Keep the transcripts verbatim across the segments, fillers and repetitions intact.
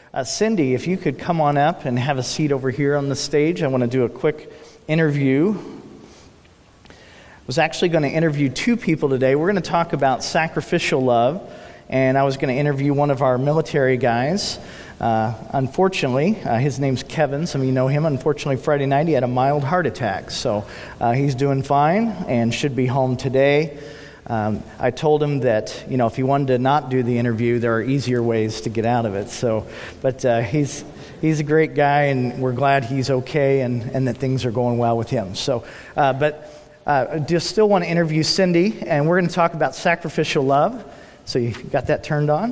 Uh, Cindy, if you could come on up and have a seat over here on the stage. I want to do a quick interview. I was actually going to interview two people today. We're going to talk about sacrificial love, and I was going to interview one of our military guys. Uh, unfortunately, uh, his name's Kevin. Some of you know him. Unfortunately, Friday night he had a mild heart attack. So uh, he's doing fine and should be home today. Um, I told him that, you know, if he wanted to not do the interview, there are easier ways to get out of it. So, but uh, he's he's a great guy, and we're glad he's okay and, and that things are going well with him. So, uh, but uh, I just still want to interview Cindy, and we're going to talk about sacrificial love. So you got that turned on?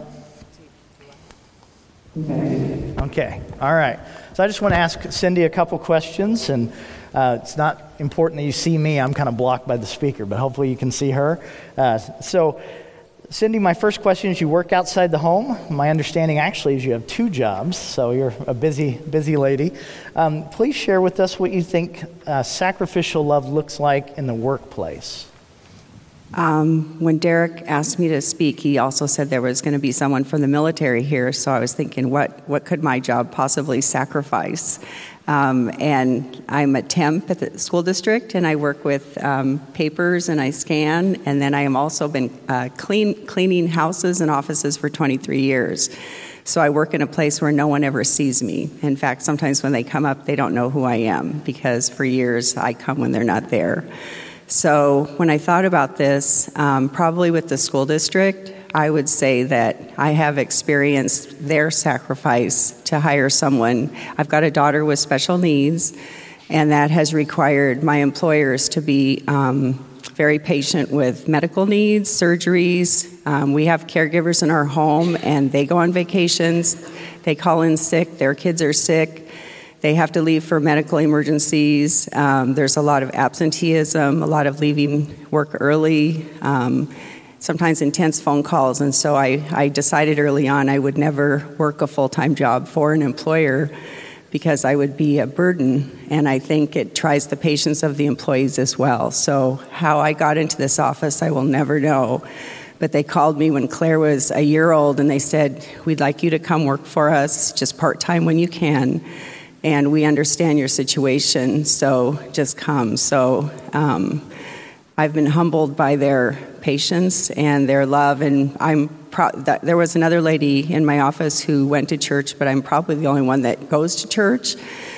Okay, all right. So I just want to ask Cindy a couple questions, and uh, it's not important that you see me. I'm kind of blocked by the speaker, but hopefully you can see her. Uh, so, Cindy, my first question is, you work outside the home. My understanding actually is you have two jobs, so you're a busy, busy lady. Um, please share with us what you think uh, sacrificial love looks like in the workplace. Um, when Derek asked me to speak, he also said there was going to be someone from the military here, so I was thinking, what, what could my job possibly sacrifice? Um, and I'm a temp at the school district, and I work with um, papers, and I scan, and then I am also been uh, clean, cleaning houses and offices for twenty-three years. So I work in a place where no one ever sees me. In fact, sometimes when they come up, they don't know who I am, because for years I come when they're not there. So when I thought about this, um, probably with the school district, I would say that I have experienced their sacrifice to hire someone. I've got a daughter with special needs, and that has required my employers to be um, very patient with medical needs, surgeries. Um, we have caregivers in our home, and they go on vacations. They call in sick. Their kids are sick. They have to leave for medical emergencies. Um, there's a lot of absenteeism, a lot of leaving work early, um, sometimes intense phone calls. And so I, I decided early on I would never work a full-time job for an employer because I would be a burden. And I think it tries the patience of the employees as well. So how I got into this office, I will never know. But they called me when Claire was a year old, and they said, "We'd like you to come work for us, just part-time when you can. And we understand your situation, so just come." So um, I've been humbled by their patience and their love, and I'm pro- that, there was another lady in my office who went to church, but I'm probably the only one that goes to church.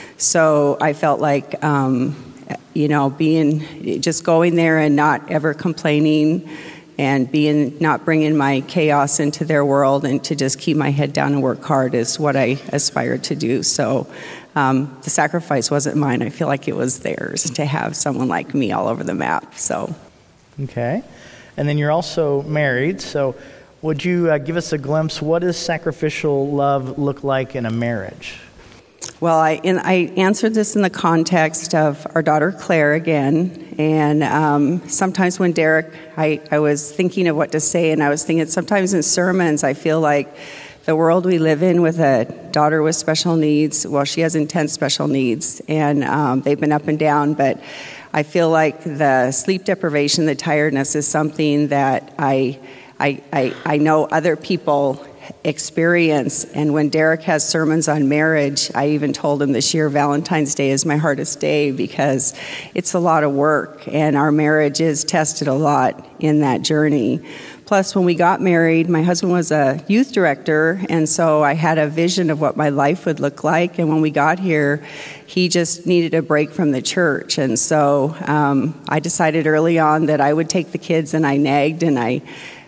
So I felt like, um, you know, being just going there and not ever complaining, and being not bringing my chaos into their world, and to just keep my head down and work hard is what I aspired to do. So. Um, the sacrifice wasn't mine. I feel like it was theirs to have someone like me all over the map. So, okay. And then you're also married. So would you uh, give us a glimpse? What does sacrificial love look like in a marriage? Well, I, in, I answered this in the context of our daughter Claire again. And um, sometimes when Derek, I, I was thinking of what to say, and I was thinking sometimes in sermons, I feel like the world we live in with a daughter with special needs, well, she has intense special needs, and um, they've been up and down, but I feel like the sleep deprivation, the tiredness is something that I, I, I, I know other people experience. And when Derek has sermons on marriage, I even told him this year Valentine's Day is my hardest day because it's a lot of work, and our marriage is tested a lot in that journey. Plus, when we got married, my husband was a youth director, and so I had a vision of what my life would look like. And when we got here, he just needed a break from the church. And so um, I decided early on that I would take the kids, and I nagged, and I,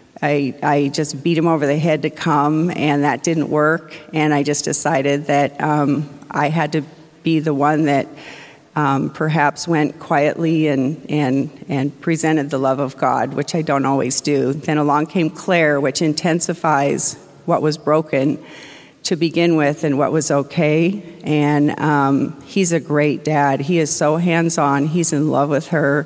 I, I just beat him over the head to come, and that didn't work. And I just decided that um, I had to be the one that Um, perhaps went quietly and, and and presented the love of God, which I don't always do. Then along came Claire, which intensifies what was broken to begin with and what was okay. And um, he's a great dad. He is so hands-on. He's in love with her.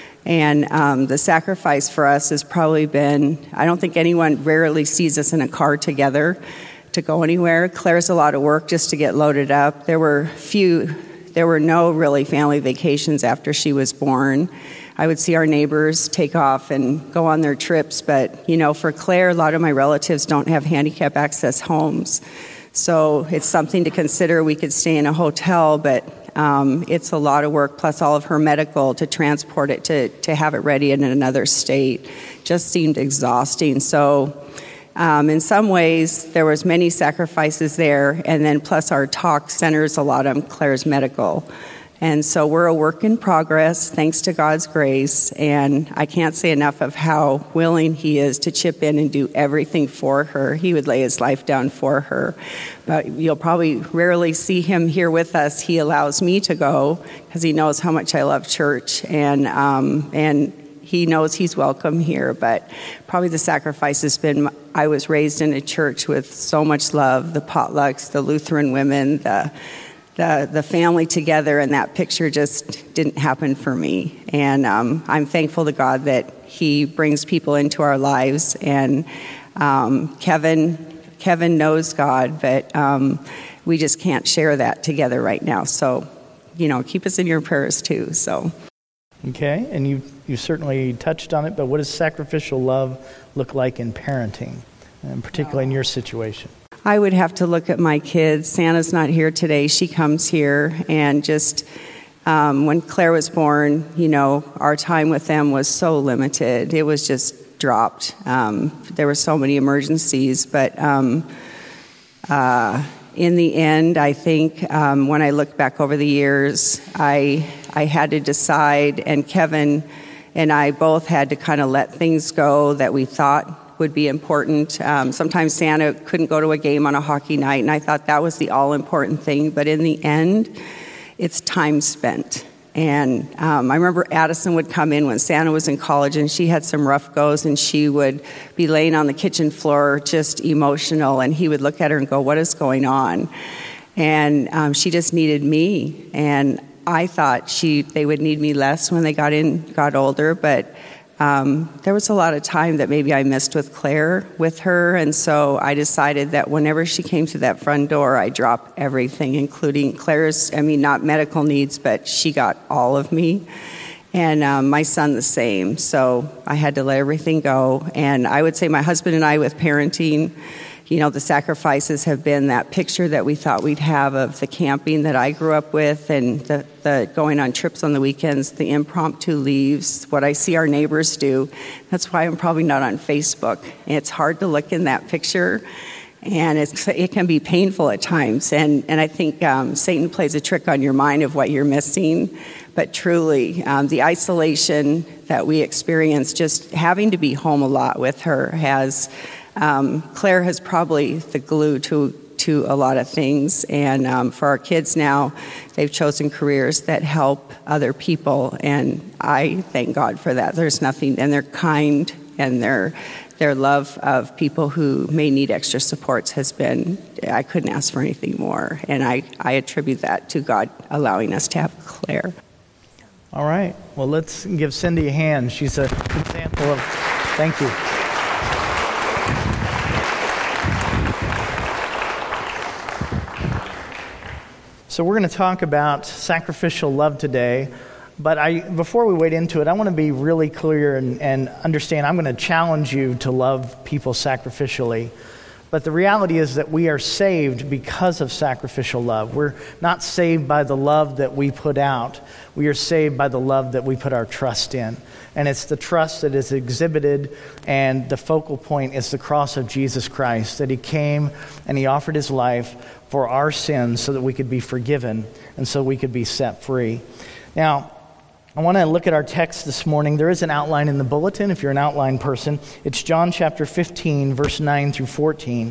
And um, the sacrifice for us has probably been, I don't think anyone rarely sees us in a car together to go anywhere. Claire's a lot of work just to get loaded up. There were few... There were no really family vacations after she was born. I would see our neighbors take off and go on their trips, but, you know, for Claire, a lot of my relatives don't have handicap access homes. So it's something to consider. We could stay in a hotel, but um, it's a lot of work, plus all of her medical to transport it, to, to have it ready in another state. Just seemed exhausting. So um, in some ways, there was many sacrifices there, and then plus our talk centers a lot on Claire's medical. And so we're a work in progress, thanks to God's grace, and I can't say enough of how willing he is to chip in and do everything for her. He would lay his life down for her. But you'll probably rarely see him here with us. He allows me to go because he knows how much I love church, and um, and he knows he's welcome here. But probably the sacrifice has been, I was raised in a church with so much love, the potlucks, the Lutheran women, the The, the family together, and that picture just didn't happen for me. And um, I'm thankful to God that he brings people into our lives. And um, Kevin Kevin knows God, but um, we just can't share that together right now. So, you know, keep us in your prayers too. So, okay, and you you certainly touched on it, but what does sacrificial love look like in parenting, and particularly in your situation? I would have to look at my kids. Santa's not here today. She comes here, and just um, when Claire was born, you know, our time with them was so limited. It was just dropped. Um, there were so many emergencies, but um, uh, in the end, I think um, when I look back over the years, I I had to decide, and Kevin and I both had to kind of let things go that we thought would be important. Um, sometimes Santa couldn't go to a game on a hockey night, and I thought that was the all-important thing. But in the end, it's time spent. And um, I remember Addison would come in when Santa was in college, and she had some rough goes, and she would be laying on the kitchen floor just emotional, and he would look at her and go, "What is going on?" And um, she just needed me. And I thought she they would need me less when they got in, got older, but Um, there was a lot of time that maybe I missed with Claire, with her, and so I decided that whenever she came to that front door, I drop everything, including Claire's, I mean, not medical needs, but she got all of me, and um, my son the same, so I had to let everything go. And I would say my husband and I, with parenting, you know, the sacrifices have been that picture that we thought we'd have of the camping that I grew up with, and the, the going on trips on the weekends, the impromptu leaves, what I see our neighbors do. That's why I'm probably not on Facebook. It's hard to look in that picture, and it's, it can be painful at times. And, and I think um, Satan plays a trick on your mind of what you're missing. But truly, um, the isolation that we experience, just having to be home a lot with her, has... Um, Claire has probably the glue to to a lot of things, and um, for our kids now, they've chosen careers that help other people, and I thank God for that. There's nothing, and they're kind, and their their love of people who may need extra supports has been, I couldn't ask for anything more, and I, I attribute that to God allowing us to have Claire. All right, well, let's give Cindy a hand. She's a example of, thank you. So we're going to talk about sacrificial love today, but I, before we wade into it, I want to be really clear and, and understand I'm going to challenge you to love people sacrificially. But the reality is that we are saved because of sacrificial love. We're not saved by the love that we put out. We are saved by the love that we put our trust in. And it's the trust that is exhibited, and the focal point is the cross of Jesus Christ, that he came and he offered his life for our sins so that we could be forgiven and so we could be set free. Now, I want to look at our text this morning. There is an outline in the bulletin if you're an outline person. It's John chapter fifteen, verse nine through fourteen.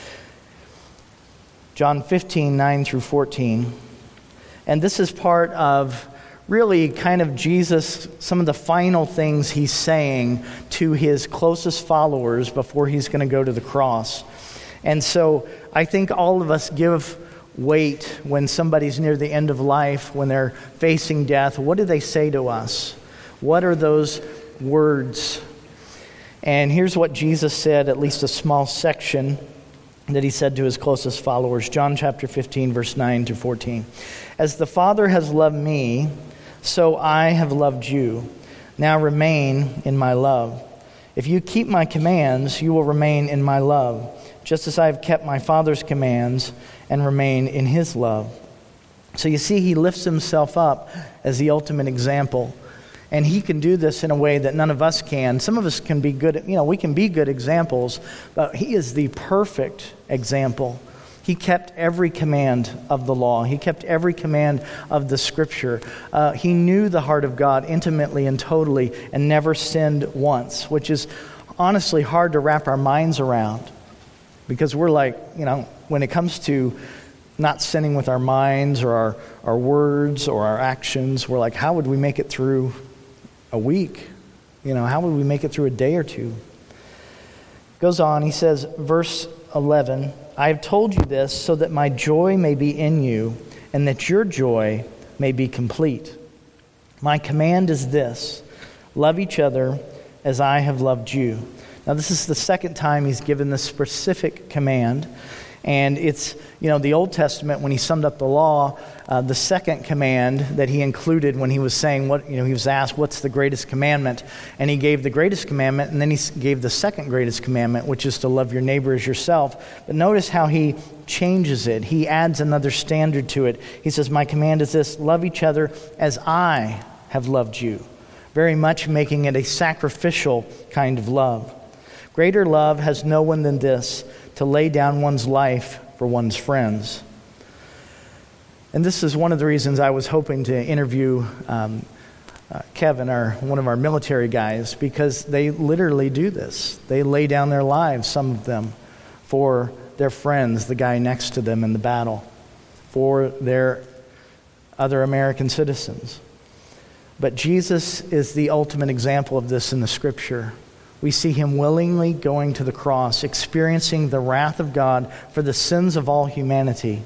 John fifteen, nine through fourteen. And this is part of really kind of Jesus, some of the final things he's saying to his closest followers before he's going to go to the cross. And so I think all of us give weight when somebody's near the end of life, when they're facing death. What do they say to us? What are those words? And here's what Jesus said, at least a small section that he said to his closest followers. John chapter fifteen, verse nine to fourteen. As the Father has loved me, so I have loved you. Now remain in my love. If you keep my commands, you will remain in my love, just as I have kept my Father's commands and remain in his love. So you see, he lifts himself up as the ultimate example. And he can do this in a way that none of us can. Some of us can be good, you know, we can be good examples, but he is the perfect example. He kept every command of the law. He kept every command of the Scripture. Uh, he knew the heart of God intimately and totally and never sinned once, which is honestly hard to wrap our minds around. Because we're like, you know, when it comes to not sinning with our minds or our, our words or our actions, we're like, how would we make it through a week? You know, how would we make it through a day or two? Goes on, he says, verse eleven, I have told you this so that my joy may be in you and that your joy may be complete. My command is this, love each other as I have loved you. Now, this is the second time he's given this specific command. And it's, you know, the Old Testament, when he summed up the law, uh, the second command that he included when he was saying, what, you know, he was asked, what's the greatest commandment? And he gave the greatest commandment, and then he gave the second greatest commandment, which is to love your neighbor as yourself. But notice how he changes it. He adds another standard to it. He says, my command is this, love each other as I have loved you. Very much making it a sacrificial kind of love. Greater love has no one than this, to lay down one's life for one's friends. And this is one of the reasons I was hoping to interview um, uh, Kevin, our one of our military guys, because they literally do this. They lay down their lives, some of them, for their friends, the guy next to them in the battle, for their other American citizens. But Jesus is the ultimate example of this in the Scripture. We see him willingly going to the cross, experiencing the wrath of God for the sins of all humanity,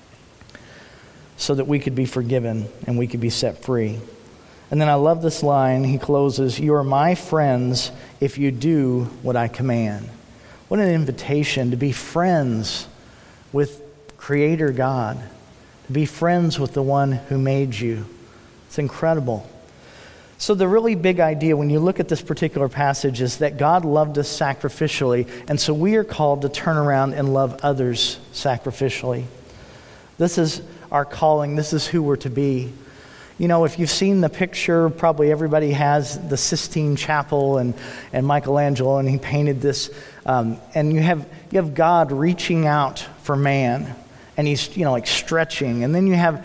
so that we could be forgiven and we could be set free. And then I love this line. He closes, you are my friends if you do what I command. What an invitation to be friends with Creator God, to be friends with the one who made you. It's incredible. So the really big idea when you look at this particular passage is that God loved us sacrificially, and so we are called to turn around and love others sacrificially. This is our calling. This is who we're to be. You know, if you've seen the picture, probably everybody has the Sistine Chapel and, and Michelangelo, and he painted this. Um, and you have you have God reaching out for man, and he's, you know, like stretching. And then you have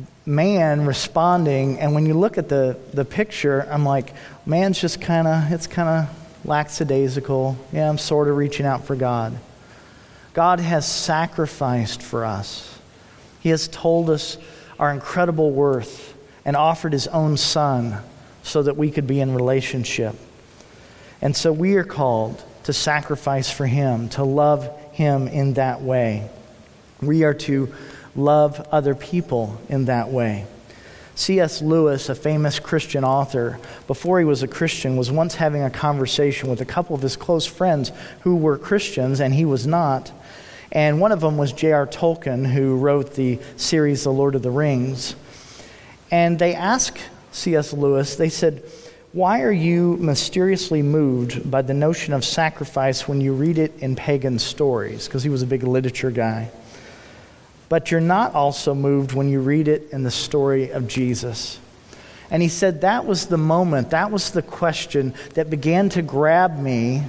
man responding, and when you look at the, the picture, I'm like, man's just kind of, it's kind of lackadaisical. Yeah, I'm sort of reaching out for God. God has sacrificed for us. He has told us our incredible worth and offered his own son so that we could be in relationship. And so we are called to sacrifice for him, to love him in that way. We are to love other people in that way. C S Lewis, a famous Christian author, before he was a Christian, was once having a conversation with a couple of his close friends who were Christians and he was not. And one of them was J R Tolkien, who wrote the series The Lord of the Rings. And they asked C S Lewis, they said, why are you mysteriously moved by the notion of sacrifice when you read it in pagan stories? Because he was a big literature guy. But you're not also moved when you read it in the story of Jesus. And he said that was the moment, that was the question that began to grab me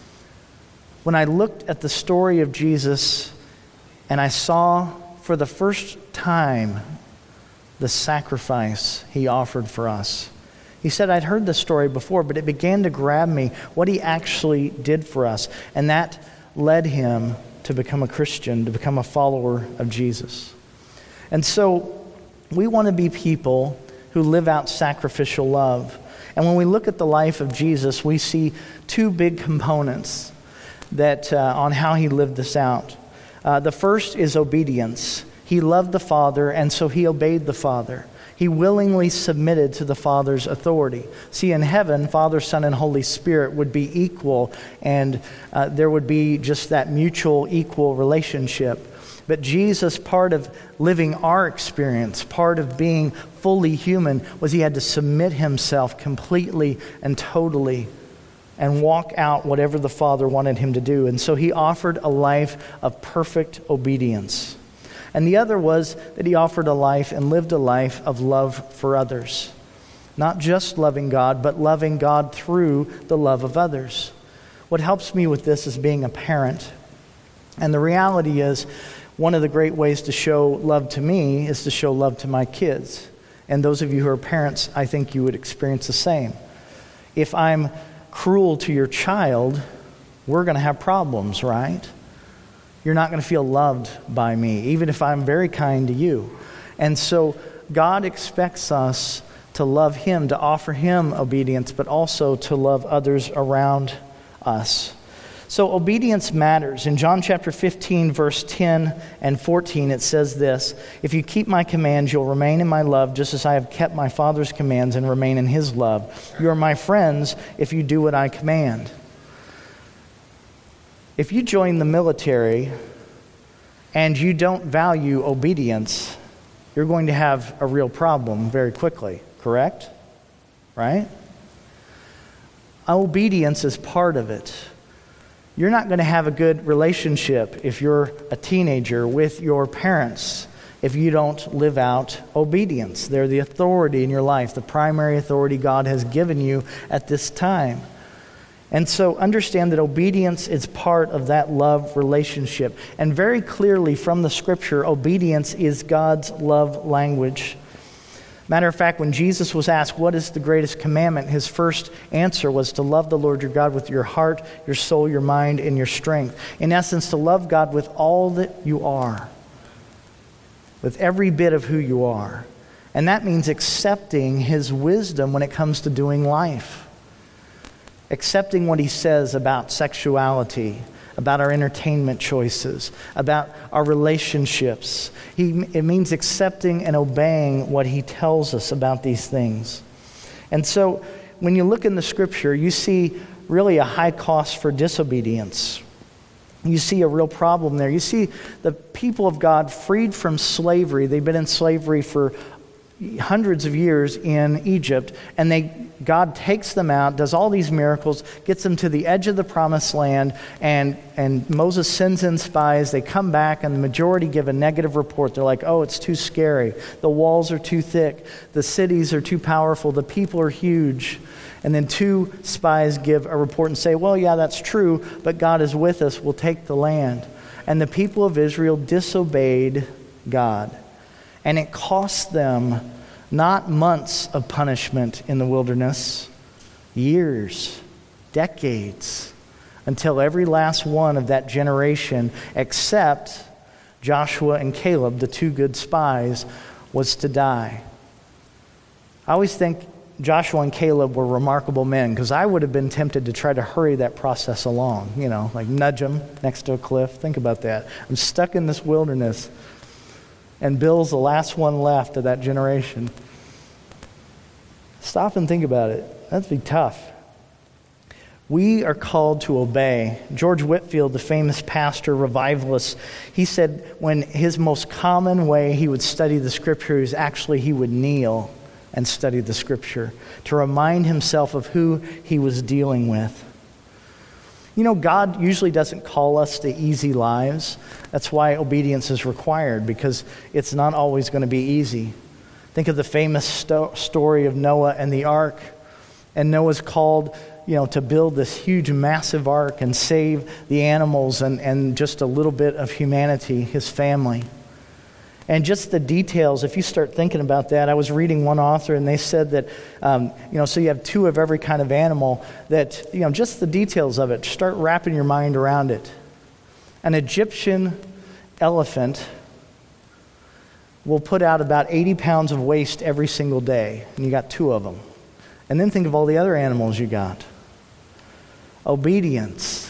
when I looked at the story of Jesus and I saw for the first time the sacrifice he offered for us. He said, I'd heard the story before, but it began to grab me what he actually did for us. And that led him to become a Christian, to become a follower of Jesus. And so we want to be people who live out sacrificial love. And when we look at the life of Jesus, we see two big components that uh, on how he lived this out. Uh, the first is obedience. He loved the Father, and so he obeyed the Father. He willingly submitted to the Father's authority. See, in heaven, Father, Son, and Holy Spirit would be equal, and uh, there would be just that mutual, equal relationship. But Jesus, part of living our experience, part of being fully human, was he had to submit himself completely and totally and walk out whatever the Father wanted him to do. And so he offered a life of perfect obedience. And the other was that he offered a life and lived a life of love for others. Not just loving God, but loving God through the love of others. What helps me with this is being a parent. And the reality is, one of the great ways to show love to me is to show love to my kids. And those of you who are parents, I think you would experience the same. If I'm cruel to your child, we're going to have problems, right? You're not going to feel loved by me, even if I'm very kind to you. And so God expects us to love him, to offer him obedience, but also to love others around us. So obedience matters. In John chapter fifteen, verse ten and fourteen, it says this: "If you keep my commands, you'll remain in my love, just as I have kept my Father's commands and remain in his love. You are my friends if you do what I command." If you join the military and you don't value obedience, you're going to have a real problem very quickly, correct? Right? Obedience is part of it. You're not going to have a good relationship if you're a teenager with your parents if you don't live out obedience. They're the authority in your life, the primary authority God has given you at this time. And so understand that obedience is part of that love relationship. And very clearly from the Scripture, obedience is God's love language. Matter of fact, when Jesus was asked, what is the greatest commandment? His first answer was to love the Lord your God with your heart, your soul, your mind, and your strength. In essence, to love God with all that you are, with every bit of who you are. And that means accepting his wisdom when it comes to doing life. Accepting what he says about sexuality, about our entertainment choices, about our relationships. He, it means accepting and obeying what he tells us about these things. And so when you look in the Scripture, you see really a high cost for disobedience. You see a real problem there. You see the people of God freed from slavery. They've been in slavery for hundreds of years in Egypt, and they God takes them out, does all these miracles, gets them to the edge of the promised land, and, and Moses sends in spies. They come back, and the majority give a negative report. They're like, oh, it's too scary. The walls are too thick. The cities are too powerful. The people are huge. And then two spies give a report and say, well, yeah, that's true, but God is with us. We'll take the land. And the people of Israel disobeyed God. And it cost them not months of punishment in the wilderness, years, decades, until every last one of that generation, except Joshua and Caleb, the two good spies, was to die. I always think Joshua and Caleb were remarkable men, because I would have been tempted to try to hurry that process along, you know, like nudge them next to a cliff. Think about that. I'm stuck in this wilderness, and Bill's the last one left of that generation. Stop and think about it. That'd be tough. We are called to obey. George Whitefield, the famous pastor, revivalist, he said when his most common way he would study the Scriptures, actually he would kneel and study the Scripture to remind himself of who he was dealing with. You know, God usually doesn't call us to easy lives. That's why obedience is required, because it's not always going to be easy. Think of the famous sto- story of Noah and the ark. And Noah's called, you know, to build this huge, massive ark and save the animals and, and just a little bit of humanity, his family. And just the details, if you start thinking about that, I was reading one author and they said that, um, you know, so you have two of every kind of animal, that, you know, just the details of it, start wrapping your mind around it. An Egyptian elephant will put out about eighty pounds of waste every single day, and you got two of them. And then think of all the other animals you got. Obedience.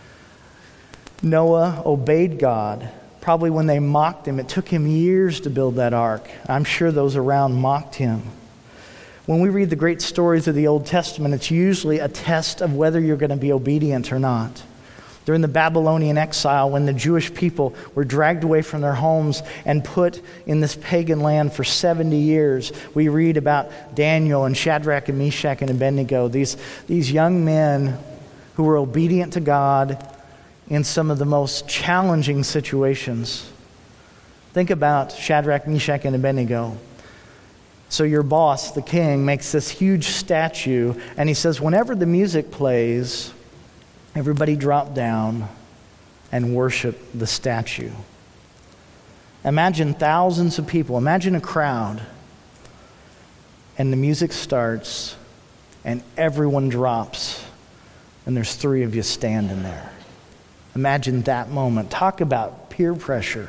Noah obeyed God. Probably when they mocked him, it took him years to build that ark. I'm sure those around mocked him. When we read the great stories of the Old Testament, it's usually a test of whether you're going to be obedient or not. During the Babylonian exile, when the Jewish people were dragged away from their homes and put in this pagan land for seventy years, we read about Daniel and Shadrach and Meshach and Abednego, these, these young men who were obedient to God in some of the most challenging situations. Think about Shadrach, Meshach, and Abednego. So your boss, the king, makes this huge statue, and he says, whenever the music plays, everybody drop down and worship the statue. Imagine thousands of people. Imagine a crowd. And the music starts, and everyone drops, and there's three of you standing there. Imagine that moment. Talk about peer pressure.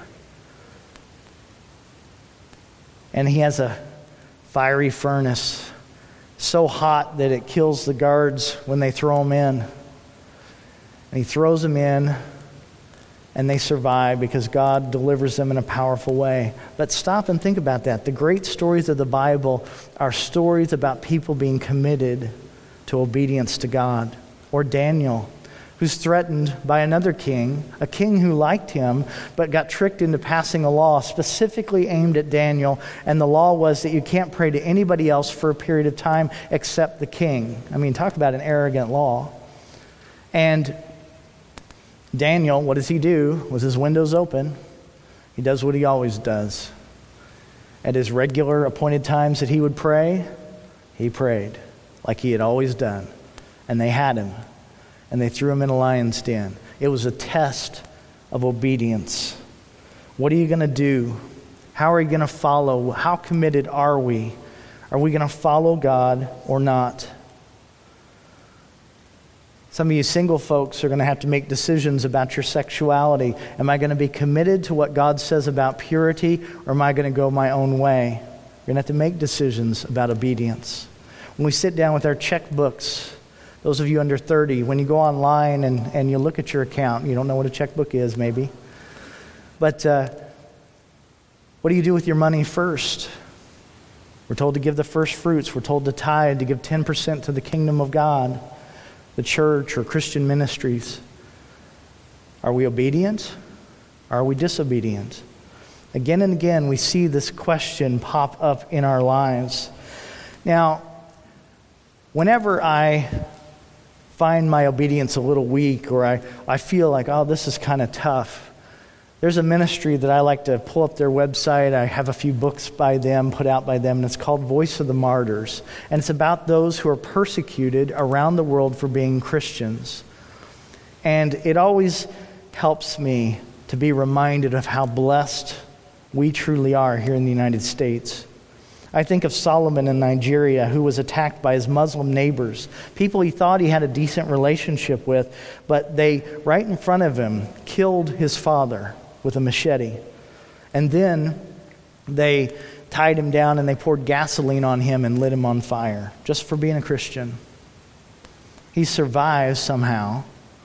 And he has a fiery furnace, so hot that it kills the guards when they throw them in. And he throws them in, and they survive because God delivers them in a powerful way. But stop and think about that. The great stories of the Bible are stories about people being committed to obedience to God. Or Daniel, who's threatened by another king, a king who liked him, but got tricked into passing a law specifically aimed at Daniel. And the law was that you can't pray to anybody else for a period of time except the king. I mean, talk about an arrogant law. And Daniel, what does he do? With his windows open, he does what he always does. At his regular appointed times that he would pray, he prayed like he had always done. And they had him. And they threw him in a lion's den. It was a test of obedience. What are you going to do? How are you going to follow? How committed are we? Are we going to follow God or not? Some of you single folks are going to have to make decisions about your sexuality. Am I going to be committed to what God says about purity, or am I going to go my own way? You're going to have to make decisions about obedience. When we sit down with our checkbooks, those of you under thirty, when you go online and, and you look at your account, you don't know what a checkbook is maybe. But uh, what do you do with your money first? We're told to give the first fruits. We're told to tithe, to give ten percent to the kingdom of God, the church or Christian ministries. Are we obedient? Are we disobedient? Again and again, we see this question pop up in our lives. Now, whenever I find my obedience a little weak, or I, I feel like, oh, this is kind of tough, there's a ministry that I like to pull up their website. I have a few books by them, put out by them, and it's called Voice of the Martyrs. And it's about those who are persecuted around the world for being Christians. And it always helps me to be reminded of how blessed we truly are here in the United States. I think of Solomon in Nigeria, who was attacked by his Muslim neighbors, people he thought he had a decent relationship with, but they, right in front of him, killed his father with a machete. And then they tied him down and they poured gasoline on him and lit him on fire, just for being a Christian. He survived somehow,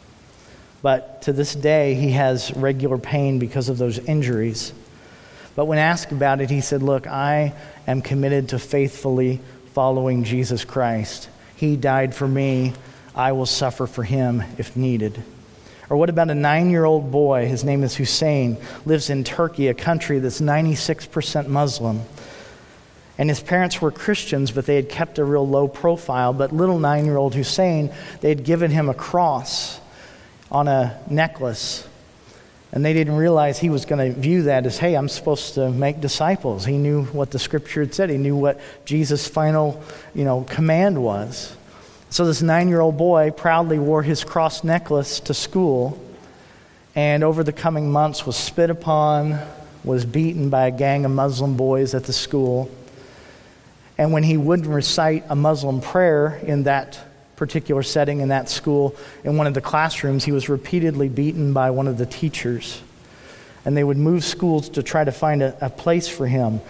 but to this day he has regular pain because of those injuries. But when asked about it, he said, look, I am committed to faithfully following Jesus Christ. He died for me. I will suffer for him if needed. Or what about a nine-year-old boy? His name is Hussein, lives in Turkey, a country that's ninety-six percent Muslim. And his parents were Christians, but they had kept a real low profile. But little nine-year-old Hussein, they had given him a cross on a necklace. And they didn't realize he was going to view that as, hey, I'm supposed to make disciples. He knew what the scripture had said. He knew what Jesus' final, you know, command was. So this nine-year-old boy proudly wore his cross necklace to school, and over the coming months was spit upon, was beaten by a gang of Muslim boys at the school. And when he wouldn't recite a Muslim prayer in that particular setting in that school, in one of the classrooms, he was repeatedly beaten by one of the teachers. And they would move schools to try to find a, a place for him.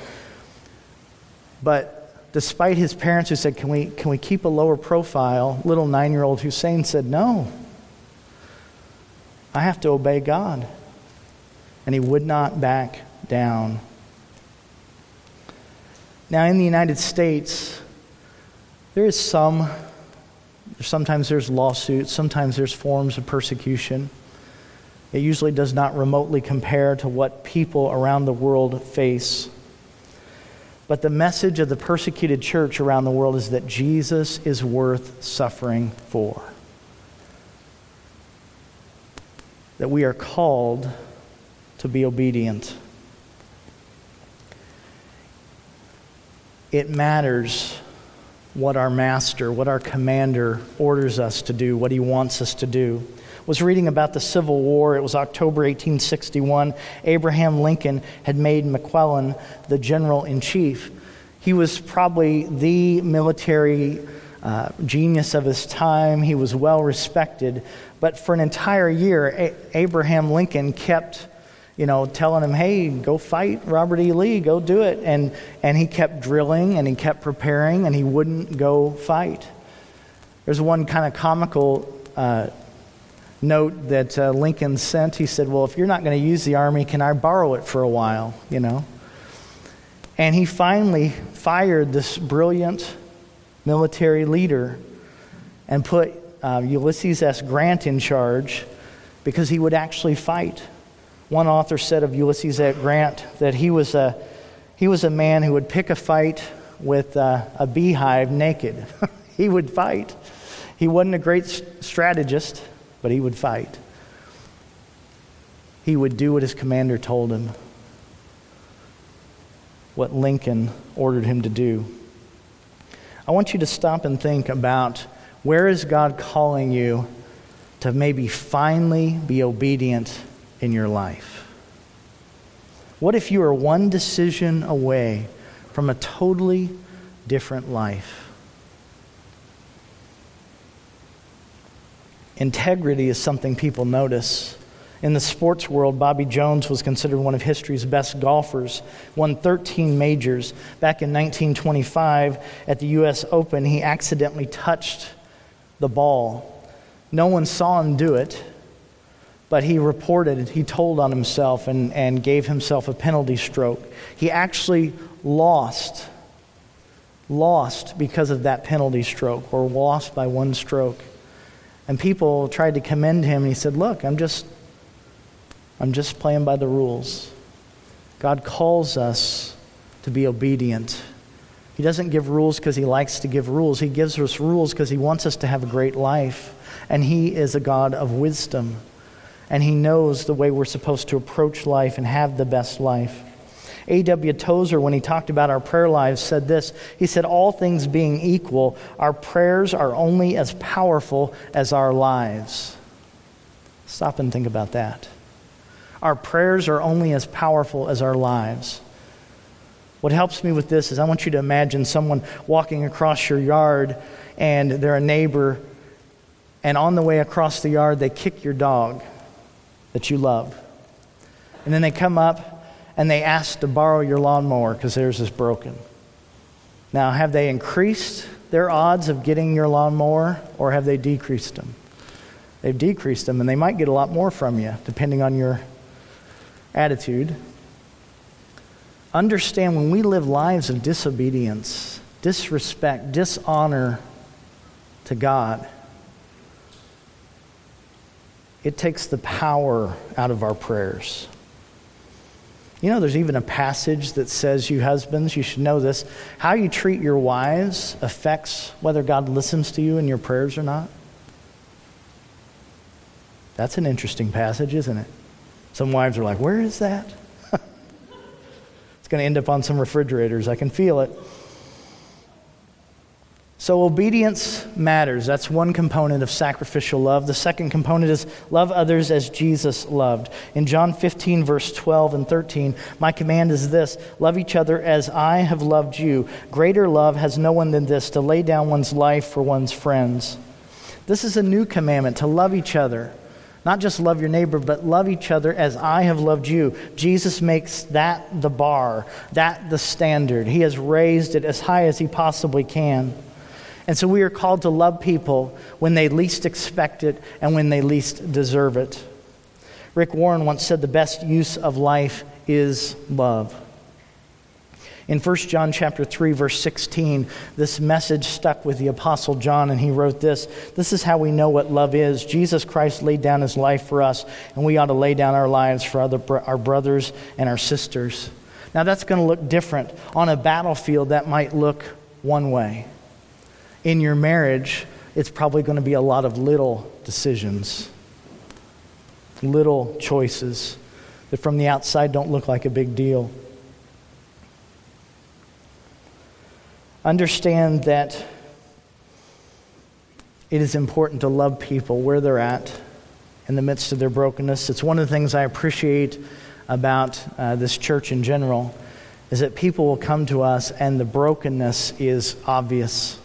But despite his parents who said, can we, can we keep a lower profile, little nine-year-old Hussein said, no. I have to obey God. And he would not back down. Now in the United States, there is some Sometimes there's lawsuits, sometimes there's forms of persecution. It usually does not remotely compare to what people around the world face. But the message of the persecuted church around the world is that Jesus is worth suffering for. that we are called to be obedient. It matters what our master, what our commander orders us to do, what he wants us to do. I was reading about the Civil War. It was October eighteen sixty-one. Abraham Lincoln had made McClellan the general-in-chief. He was probably the military uh, genius of his time. He was well respected. But for an entire year, A- Abraham Lincoln kept, you know, telling him, hey, go fight Robert E. Lee, go do it. And, and he kept drilling and he kept preparing and he wouldn't go fight. There's one kind of comical uh, note that uh, Lincoln sent. He said, well, if you're not going to use the army, can I borrow it for a while, you know? And he finally fired this brilliant military leader and put uh, Ulysses S. Grant in charge because he would actually fight. One author said of Ulysses S. Grant that he was a he was a man who would pick a fight with uh, a beehive naked. He would fight. He wasn't a great strategist, but he would fight. He would do what his commander told him, what Lincoln ordered him to do. I want you to stop and think about, where is God calling you to maybe finally be obedient in your life? What if you are one decision away from a totally different life? Integrity is something people notice. In the sports world, Bobby Jones was considered one of history's best golfers, won thirteen majors. Back in nineteen twenty-five at the U S Open, he accidentally touched the ball. No one saw him do it, but he reported, he told on himself and, and gave himself a penalty stroke. He actually lost, lost because of that penalty stroke, or lost by one stroke. And people tried to commend him, and he said, look, I'm just... I'm just playing by the rules. God calls us to be obedient. He doesn't give rules because he likes to give rules. He gives us rules because he wants us to have a great life. And he is a God of wisdom. And he knows the way we're supposed to approach life and have the best life. A W Tozer, when he talked about our prayer lives, said this. He said, all things being equal, our prayers are only as powerful as our lives. Stop and think about that. Our prayers are only as powerful as our lives. What helps me with this is I want you to imagine someone walking across your yard and they're a neighbor, and on the way across the yard they kick your dog that you love. And then they come up and they ask to borrow your lawnmower because theirs is broken. Now, have they increased their odds of getting your lawnmower, or have they decreased them? They've decreased them, and they might get a lot more from you depending on your attitude. Understand, when we live lives of disobedience, disrespect, dishonor to God, it takes the power out of our prayers. You know, there's even a passage that says, you husbands, you should know this, how you treat your wives affects whether God listens to you in your prayers or not. That's an interesting passage, isn't it? Some wives are like, where is that? It's going to end up on some refrigerators. I can feel it. So obedience matters. That's one component of sacrificial love. The second component is love others as Jesus loved. In John fifteen, verse twelve and thirteen, my command is this, love each other as I have loved you. Greater love has no one than this, to lay down one's life for one's friends. This is a new commandment, to love each other. Not just love your neighbor, but love each other as I have loved you. Jesus makes that the bar, that the standard. He has raised it as high as he possibly can. And so we are called to love people when they least expect it and when they least deserve it. Rick Warren once said the best use of life is love. In First John chapter three, verse sixteen, this message stuck with the Apostle John, and he wrote this. This is how we know what love is. Jesus Christ laid down his life for us, and we ought to lay down our lives for other, our brothers and our sisters. Now that's going to look different. On a battlefield, that might look one way. In your marriage, it's probably going to be a lot of little decisions. little choices that from the outside don't look like a big deal. Understand that it is important to love people where they're at in the midst of their brokenness. It's one of the things I appreciate about uh, this church in general, is that people will come to us and the brokenness is obvious.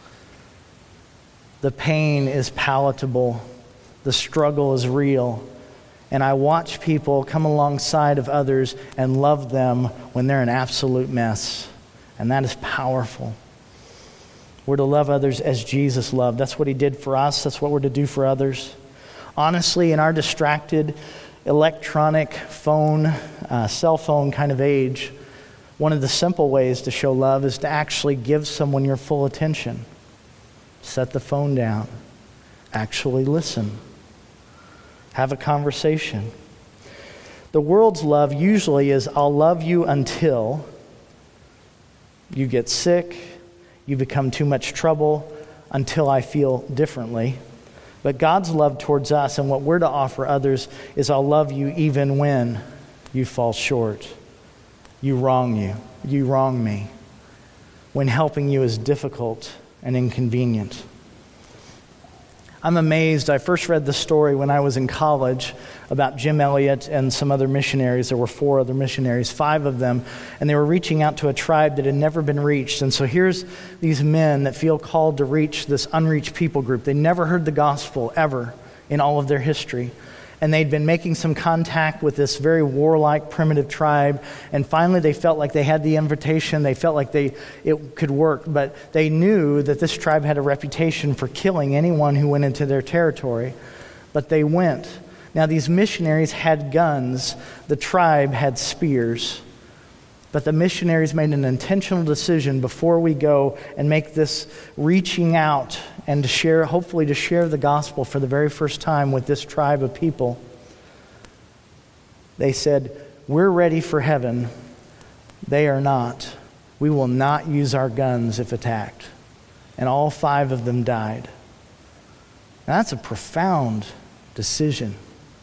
The pain is palatable. The struggle is real. And I watch people come alongside of others and love them when they're an absolute mess. And that is powerful. We're to love others as Jesus loved. That's what he did for us. That's what we're to do for others. Honestly, in our distracted, electronic phone, uh, cell phone kind of age, one of the simple ways to show love is to actually give someone your full attention. Set the phone down. Actually listen. Have a conversation. The world's love usually is, I'll love you until you get sick, you become too much trouble, until I feel differently. But God's love towards us and what we're to offer others is, I'll love you even when you fall short. You wrong you. You wrong me. When helping you is difficult and inconvenient. I'm amazed. I first read the story when I was in college about Jim Elliot and some other missionaries. There were four other missionaries, five of them, and they were reaching out to a tribe that had never been reached. And so here's these men that feel called to reach this unreached people group. They never heard the gospel ever in all of their history. And they'd been making some contact with this very warlike, primitive tribe. And finally they felt like they had the invitation. They felt like they it could work. But they knew that this tribe had a reputation for killing anyone who went into their territory. But they went. Now these missionaries had guns. The tribe had spears. But the missionaries made an intentional decision before we go and make this reaching out and to share, hopefully to share the gospel for the very first time with this tribe of people. They said, we're ready for heaven. They are not. We will not use our guns if attacked. And all five of them died. Now, that's a profound decision.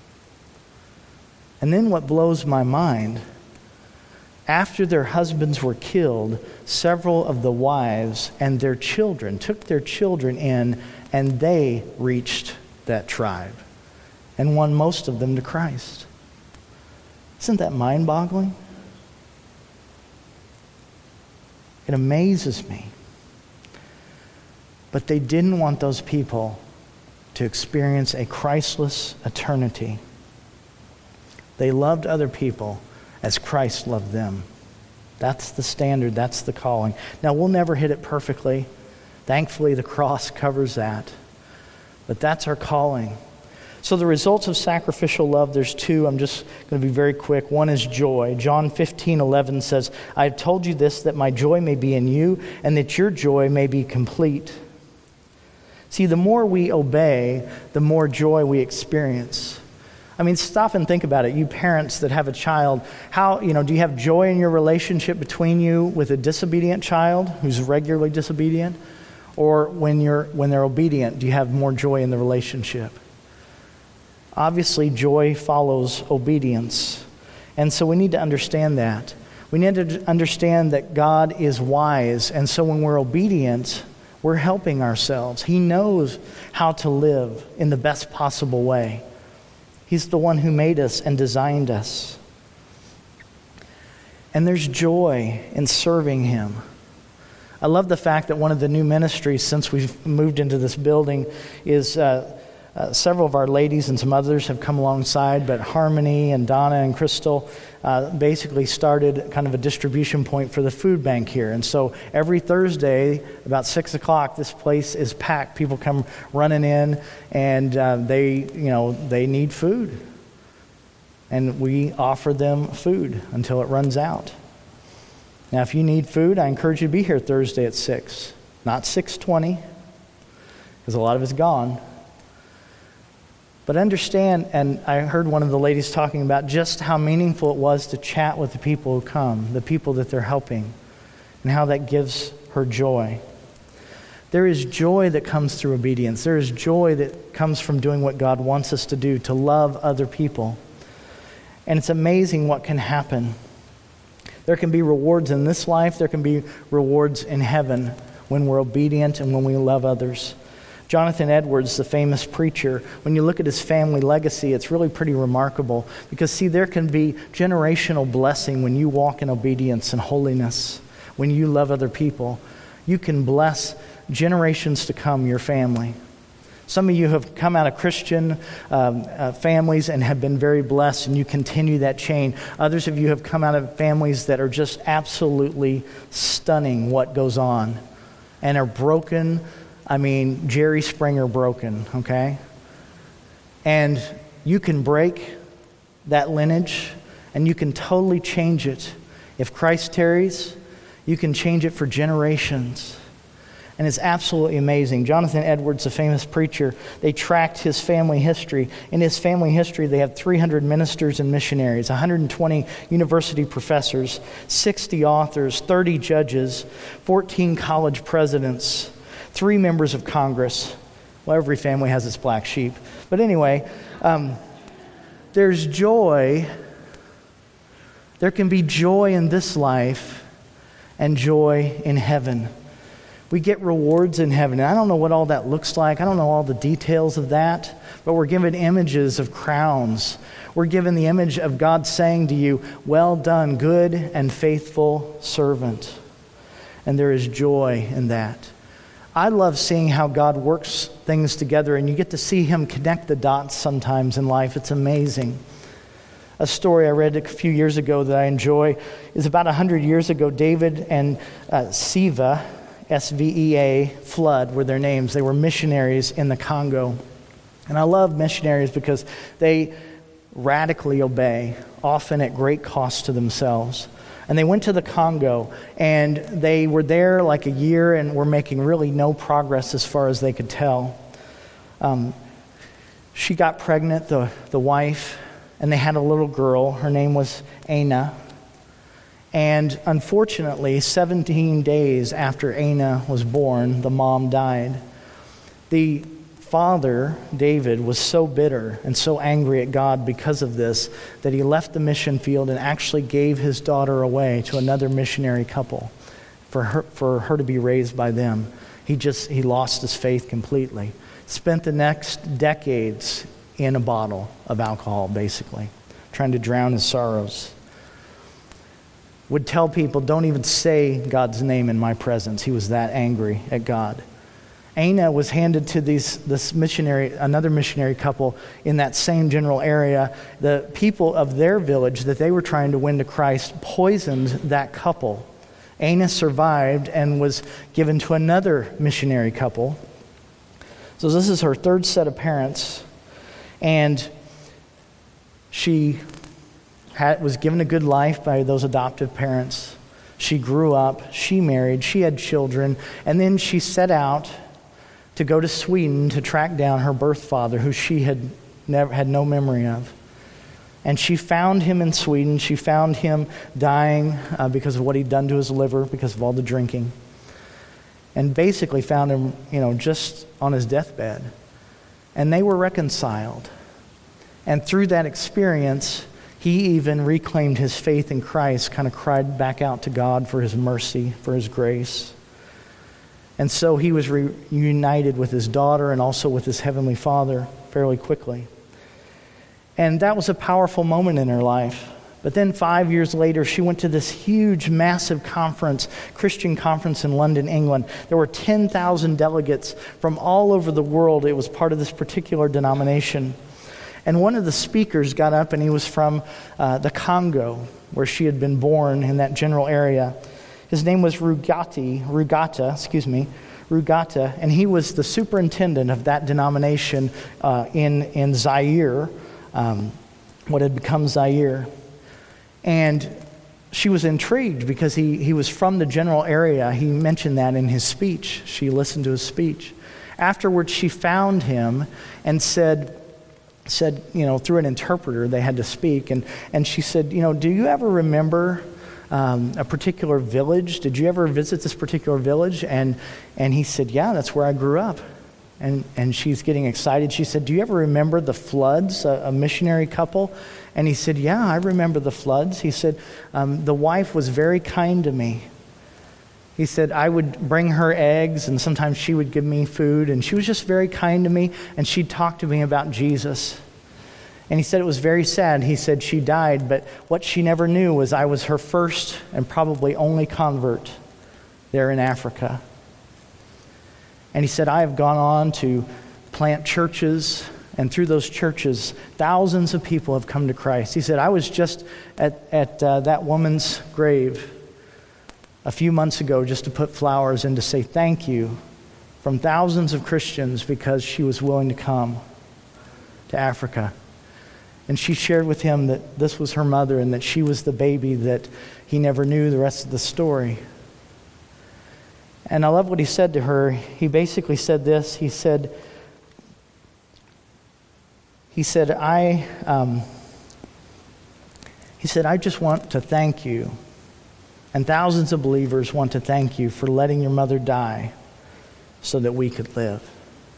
And then what blows my mind, after their husbands were killed, several of the wives and their children took their children in, and they reached that tribe and won most of them to Christ. Isn't that mind-boggling? It amazes me. But they didn't want those people to experience a Christless eternity. They loved other people as Christ loved them. That's the standard. That's the calling. Now, we'll never hit it perfectly. Thankfully, the cross covers that. But that's our calling. So the results of sacrificial love, there's two. I'm just going to be very quick. One is joy. John fifteen eleven says, I have told you this, that my joy may be in you, and that your joy may be complete. See, the more we obey, the more joy we experience. I mean, stop and think about it. You parents that have a child, how, you know, do you have joy in your relationship between you with a disobedient child who's regularly disobedient? Or when you're when they're obedient, do you have more joy in the relationship? Obviously, joy follows obedience. And so we need to understand that. We need to understand that God is wise. And so when we're obedient, we're helping ourselves. He knows how to live in the best possible way. He's the one who made us and designed us. And there's joy in serving Him. I love the fact that one of the new ministries since we've moved into this building is uh, uh, several of our ladies and some others have come alongside, but Harmony and Donna and Crystal uh, basically started kind of a distribution point for the food bank here. And so every Thursday, about six o'clock, this place is packed. People come running in, and uh, they, you know, they need food. And we offer them food until it runs out. Now, if you need food, I encourage you to be here Thursday at six. Not six twenty, because a lot of it's gone. But understand, and I heard one of the ladies talking about just how meaningful it was to chat with the people who come, the people that they're helping, and how that gives her joy. There is joy that comes through obedience. There is joy that comes from doing what God wants us to do, to love other people. And it's amazing what can happen. There can be rewards in this life. There can be rewards in heaven when we're obedient and when we love others. Jonathan Edwards, the famous preacher, when you look at his family legacy, it's really pretty remarkable. Because, see, there can be generational blessing when you walk in obedience and holiness, when you love other people. You can bless generations to come, your family. Some of you have come out of Christian um, uh, families and have been very blessed, and you continue that chain. Others of you have come out of families that are just absolutely stunning what goes on and are broken. I mean, Jerry Springer broken, okay? And you can break that lineage, and you can totally change it. If Christ tarries, you can change it for generations. And it's absolutely amazing. Jonathan Edwards, a famous preacher, they tracked his family history. In his family history, they had three hundred ministers and missionaries, one hundred twenty university professors, sixty authors, thirty judges, fourteen college presidents, three members of Congress. Well, every family has its black sheep. But anyway, um, there's joy. There can be joy in this life and joy in heaven. We get rewards in heaven. And I don't know what all that looks like. I don't know all the details of that. But we're given images of crowns. We're given the image of God saying to you, "Well done, good and faithful servant." And there is joy in that. I love seeing how God works things together, and you get to see Him connect the dots sometimes in life. It's amazing. A story I read a few years ago that I enjoy is about one hundred years ago. David and uh, Siva, S V E A, Flood were their names. They were missionaries in the Congo. And I love missionaries because they radically obey, often at great cost to themselves. And they went to the Congo, and they were there like a year and were making really no progress as far as they could tell. Um, she got pregnant, the, the wife, and they had a little girl. Her name was Aina. And unfortunately, seventeen days after Aina was born, the mom died. The father, David, was so bitter and so angry at God because of this that he left the mission field and actually gave his daughter away to another missionary couple for her, for her to be raised by them. He just, he lost his faith completely. Spent the next decades in a bottle of alcohol, basically, trying to drown his sorrows. Would tell people, don't even say God's name in my presence. He was that angry at God. Aina was handed to these this missionary, another missionary couple in that same general area. The people of their village that they were trying to win to Christ poisoned that couple. Aina survived and was given to another missionary couple. So this is her third set of parents. And she had, was given a good life by those adoptive parents. She grew up, she married, she had children, and then she set out to go to Sweden to track down her birth father, who she had never had no memory of. And she found him in Sweden. She found him dying uh, because of what he'd done to his liver, because of all the drinking. And basically found him, you know, just on his deathbed. And they were reconciled. And through that experience, he even reclaimed his faith in Christ, kind of cried back out to God for his mercy, for his grace. And so he was reunited with his daughter and also with his heavenly Father fairly quickly. And that was a powerful moment in her life. But then five years later, she went to this huge, massive conference, Christian conference in London, England. There were ten thousand delegates from all over the world. It was part of this particular denomination. And one of the speakers got up, and he was from uh, the Congo, where she had been born in that general area. His name was Rugati, Rugata, excuse me, Rugata, and he was the superintendent of that denomination uh, in, in Zaire, um, what had become Zaire. And she was intrigued because he, he was from the general area. He mentioned that in his speech. She listened to his speech. Afterwards, she found him and said, said, you know, through an interpreter, they had to speak. And, and she said, you know, do you ever remember um, a particular village? Did you ever visit this particular village? And and he said, yeah, that's where I grew up. And and she's getting excited. She said, do you ever remember the floods, a, a missionary couple? And he said, yeah, I remember the floods. He said, um, the wife was very kind to me. He said, I would bring her eggs, and sometimes she would give me food, and she was just very kind to me, and she'd talk to me about Jesus. And he said it was very sad. He said she died, but what she never knew was I was her first and probably only convert there in Africa. And he said, I have gone on to plant churches, and through those churches, thousands of people have come to Christ. He said, I was just at, at uh, that woman's grave a few months ago just to put flowers in to say thank you from thousands of Christians because she was willing to come to Africa. And she shared with him that this was her mother and that she was the baby that he never knew the rest of the story. And I love what he said to her. He basically said this. He said, he said, I, um, he said, I just want to thank you. And thousands of believers want to thank you for letting your mother die so that we could live.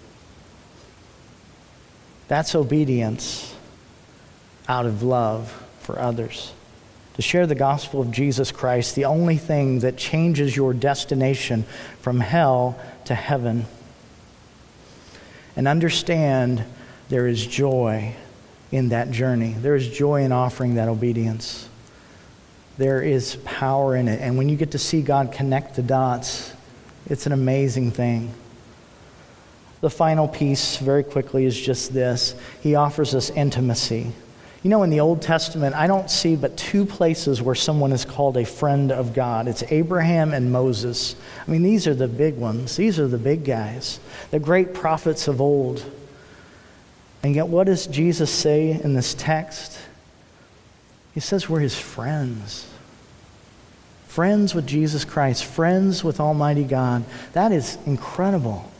That's obedience out of love for others. To share the gospel of Jesus Christ, the only thing that changes your destination from hell to heaven. And understand there is joy in that journey. There is joy in offering that obedience. There is power in it. And when you get to see God connect the dots, it's an amazing thing. The final piece, very quickly, is just this. He offers us intimacy. You know, in the Old Testament, I don't see but two places where someone is called a friend of God. It's Abraham and Moses. I mean, these are the big ones. These are the big guys, the great prophets of old. And yet, what does Jesus say in this text? He says we're his friends. Friends with Jesus Christ, friends with Almighty God. That is incredible.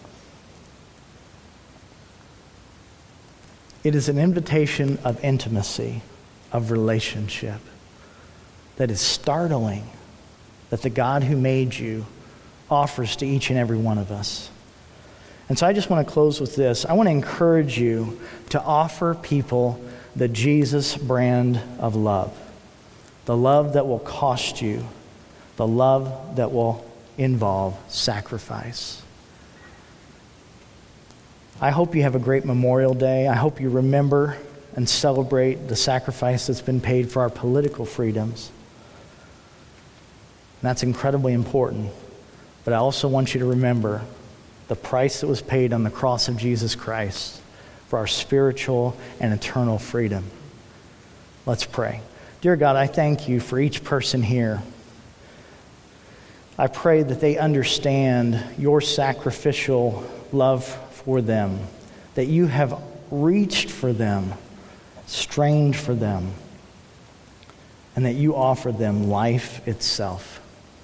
It is an invitation of intimacy, of relationship, that is startling, that the God who made you offers to each and every one of us. And so I just want to close with this. I want to encourage you to offer people the Jesus brand of love. The love that will cost you. The love that will involve sacrifice. I hope you have a great Memorial Day. I hope you remember and celebrate the sacrifice that's been paid for our political freedoms. And that's incredibly important. But I also want you to remember the price that was paid on the cross of Jesus Christ for our spiritual and eternal freedom. Let's pray. Dear God, I thank you for each person here. I pray that they understand your sacrificial love for them, that you have reached for them, strained for them, and that you offer them life itself.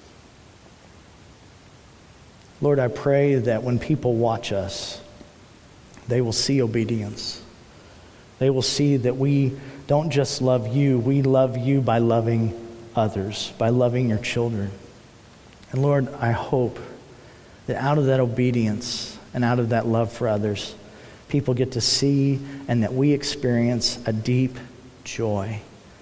Lord, I pray that when people watch us, they will see obedience. They will see that we don't just love you, we love you by loving others, by loving your children. And Lord, I hope that out of that obedience and out of that love for others, people get to see and that we experience a deep joy.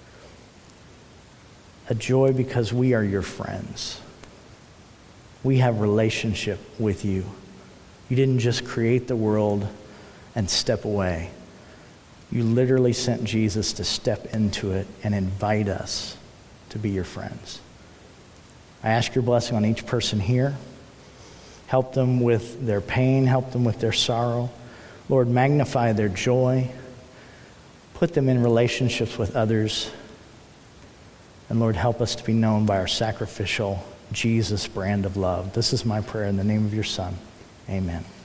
A joy because we are your friends. We have relationship with you. You didn't just create the world and step away. You literally sent Jesus to step into it and invite us to be your friends. I ask your blessing on each person here. Help them with their pain. Help them with their sorrow. Lord, magnify their joy. Put them in relationships with others. And Lord, help us to be known by our sacrificial Jesus brand of love. This is my prayer in the name of your Son. Amen.